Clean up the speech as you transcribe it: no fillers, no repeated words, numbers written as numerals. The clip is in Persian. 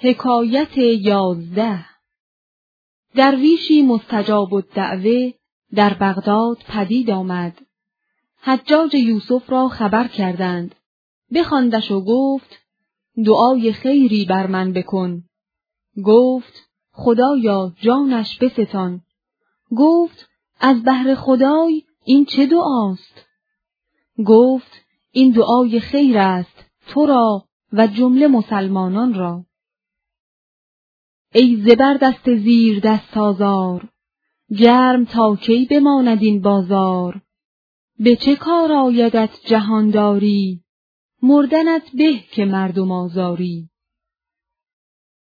حکایت 11. درویشی مستجاب الدعوه در بغداد پدید آمد. حجاج یوسف را خبر کردند. بخواندش و گفت دعای خیری بر من بکن. گفت خدایا جانش بستان. گفت از بهر خدای این چه دعاست؟ گفت این دعای خیر است تو را و جمله مسلمانان را. ای زبردست زیر دست آزار، گرم تا کی بماند این بازار؟ به چه کار آیدت جهانداری، مردنت به که مردم آزاری.